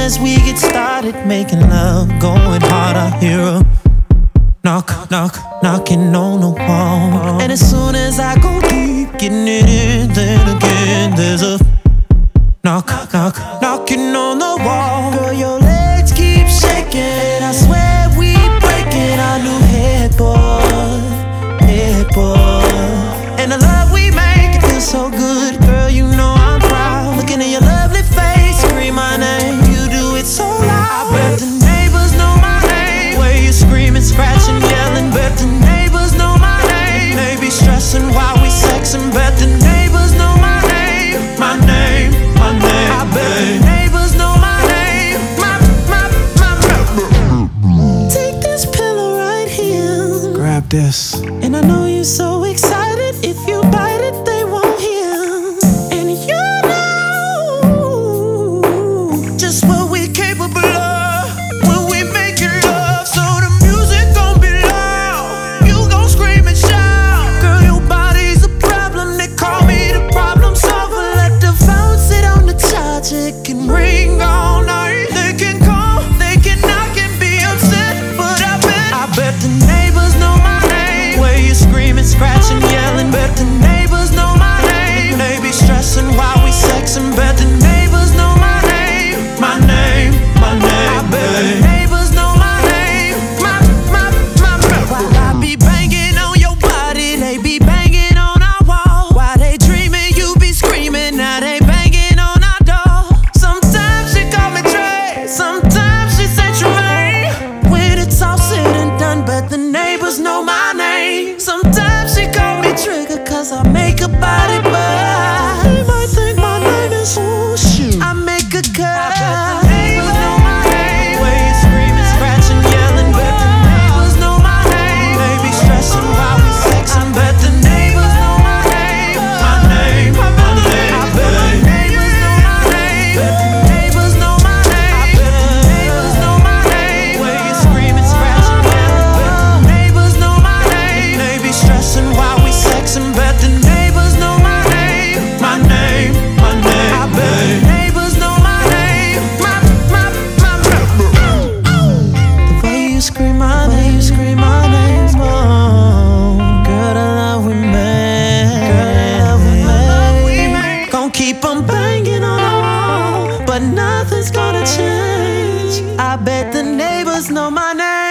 as we get started making love, going hard, I hear a knock, knock, knocking on the wall. And as soon as I go deep, getting it in, then again there's a knock, knock, knocking on the wall. Girl, your legs keep shaking, I swear we breaking our new headboard, headboard. And the love we make, it feels so good. Girl, you know I'm proud. Looking at your lovely face, scream my name. You do it so loud. I bet the neighbors know my name. Where you screaming, scratching, yelling. Bet the neighbors know my name. They be stressing while we sexing. Bet the neighbors know my name. My name, my name. I bet the neighbors know my name. My Take this pillow right here. Grab this. And I know you're so excited. If you bite it, they won't hear. And you know just what we're capable of when we make it love. So the music gon' be loud. You gon' scream and shout. Girl, your body's a problem. They call me the problem solver. Let the phone sit on the charge. It can ring all night. They can call, they can knock and be upset, but I bet the neighbors know my name. Where you screaming, scratching, yelling. Bet the neighbors know my name. They be stressing while we sexing. Bet the neighbors know my name. My name, my name. I bet the neighbors know my name. While I be banging on your body, they be banging on our wall. While they dreaming, you be screaming. Now they banging on our door. Sometimes she call me Trey, sometimes she say Tremaine. When it's all said and done, bet the neighbors know my name. Sometimes she call me Trigger, cause I make her body burn. They might think my name is Shoot. I make a cut. I bet the neighbors know my name. Where you screaming, scratching, yelling. Bet the neighbors know my name. They be stressing while we sexing. Bet the neighbors know my name. My name, my name. I bet the neighbors know my name. Bet the neighbors know my name. I bet the neighbors know my name. Where you screaming, scratching, yelling. Bet the neighbors know my name. They be stressing while we sexing. Bet the neighbors know my name. My name, my name. I bet the neighbors know my name. The way you scream my name, you scream my name. Oh, girl, the love we made. Girl, the love we made. Gon' keep on banging on the wall, but nothing's gonna change. I bet the neighbors know my name.